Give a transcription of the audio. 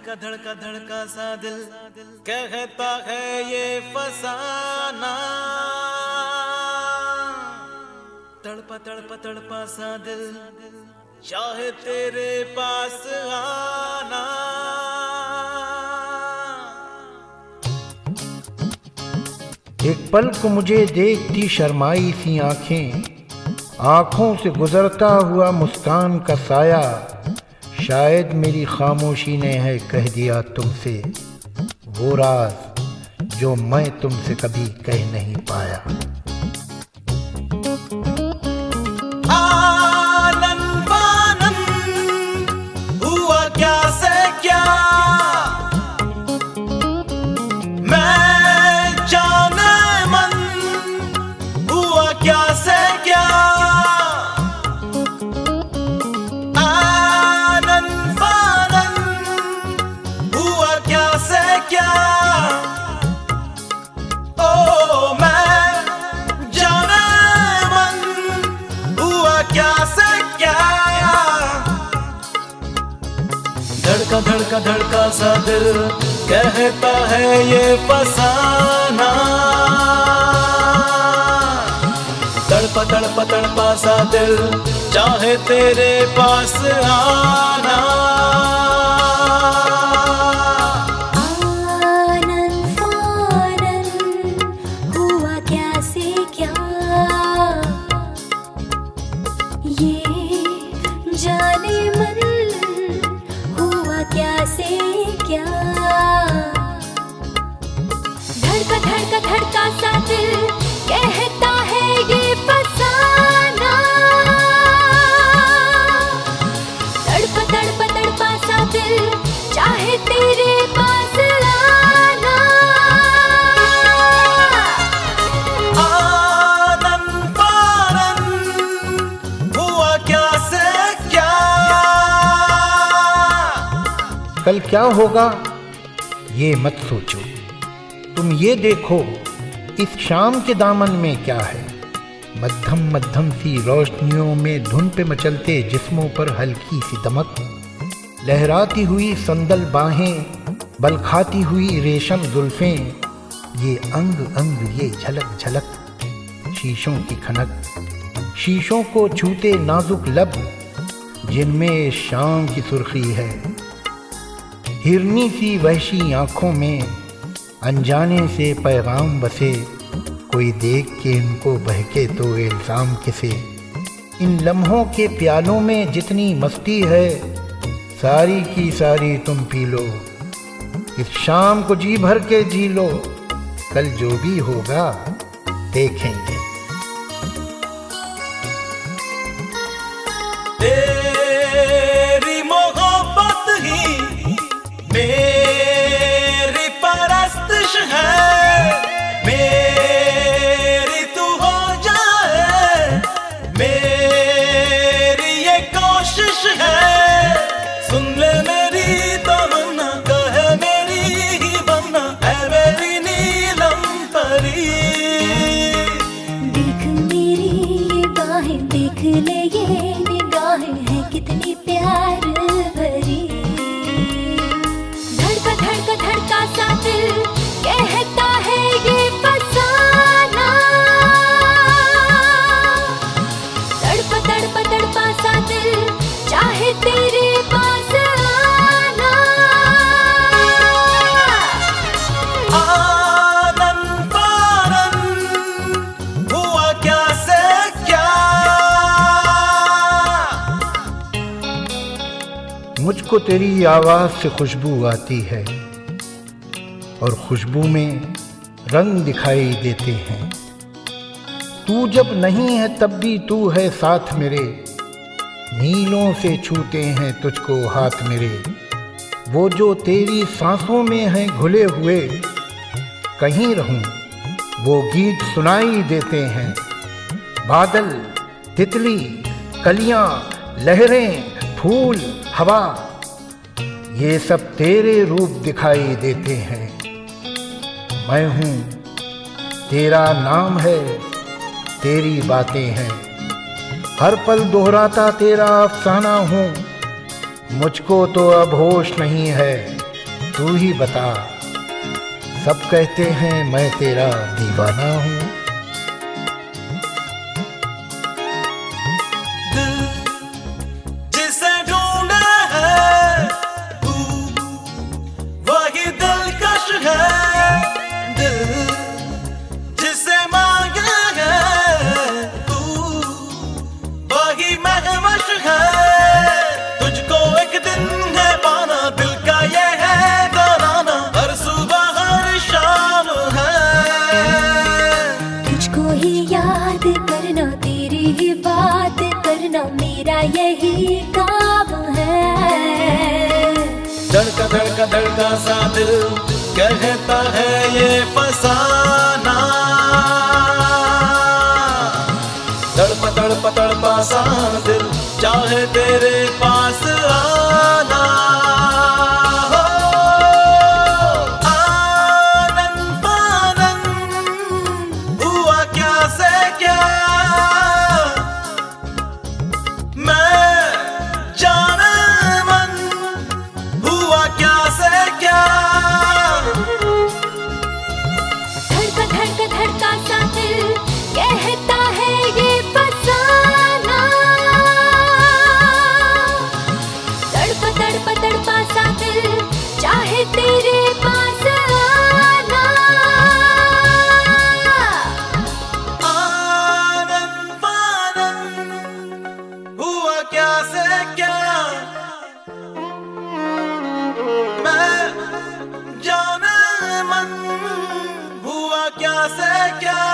धड़का सा दिल कहता है ये फसाना, तड़पा सा दिल चाहे तेरे पास आना। एक पल को मुझे देखती शर्माई सी आंखें, आंखों से गुजरता हुआ मुस्कान का साया, शायद मेरी खामोशी ने है कह दिया तुमसे वो राज जो मैं तुमसे कभी कह नहीं पाया। आनन बानन हुआ क्या से क्या, मैं जाने मन हुआ क्या से क्या, आनन बानन हुआ क्या से क्या, ओ मैं जाने मन हुआ क्या से क्या। धड़का सा दिल कहता है ये फसाना, तड़पा सा दिल चाहे तेरे पास आना। आनन फानन हुआ क्या से क्या, ये जाने मन हुआ क्या से क्या। धड़का सा दिल कहता है ये फसाना, तड़पा सा दिल चाहे तेरे पास आना। आनन बानन हुआ क्या से क्या। कल क्या होगा ये मत सोचो, तुम ये देखो इस शाम के दामन में क्या है। मध्यम सी रोशनियों में धुन पे मचलते जिस्मों पर हल्की सी दमक, लहराती हुई संदल बाहें, बल खाती हुई रेशम जुल्फें, ये अंग ये झलक शीशों की खनक, शीशों को छूते नाजुक लब जिनमें शाम की सुर्खी है। हिरनी सी वहशी आंखों में अनजाने से पैगाम बसे, कोई देख के इनको बहके तो इल्जाम किसे। इन लम्हों के प्यालों में जितनी मस्ती है सारी की सारी तुम पी लो। इस शाम को जी भर के जी लो, कल जो भी होगा देखेंगे। तेरी मोहब्बत ही मेरी परस्तिश है, मेरी तू हो जाए मेरी ये कोशिश है। सुन ले मेरी तमन्ना कहे मेरी ही बनना है मेरी नीलम परी। देख मेरी ये बाहें, देख ले ये निगाहें हैं कितनी प्यार भरी। धड़का सा दिल कहता है ये फसाना, तड़पा सा दिल चाहे तेरे पास आना। आनन बानन हुआ क्या से क्या। मुझको तेरी आवाज से खुशबू आती है और खुशबू में रंग दिखाई देते हैं। तू जब नहीं है तब भी तू है साथ मेरे, नीलों से छूते हैं तुझको हाथ मेरे। वो जो तेरी सांसों में हैं घुले हुए, कहीं रहूं वो गीत सुनाई देते हैं। बादल, तितली, कलियां, लहरें, फूल, हवा, ये सब तेरे रूप दिखाई देते हैं। मैं हूँ, तेरा नाम है, तेरी बातें हैं, हर पल दोहराता तेरा अफसाना हूँ। मुझको तो अब होश नहीं है, तू ही बता, सब कहते हैं मैं तेरा दीवाना हूँ। दिल जिसे ढूंढे है तू, वही दिलकश है। दिल जिसे मांगे है तू, वही महवश है। तुझको एक दिन है पाना, दिल का ये है तराना, हर सुबह हर शाम है। तुझको ही याद करना, तेरी ही बात करना, मेरा यही काम है। धड़का सा दिल कहता है ये फसाना, तड़पा सा दिल चाहे तेरे पास आना। हो आनन पानन हुआ क्या से क्या, मैं जाने मन हुआ क्या से क्या। धड़का सा दिल कहता है ये फसाना, तड़पा सा दिल चाहे तेरे पास आना। आनन पानन हुआ क्या से क्या, मैं जाने मन हुआ क्या से क्या।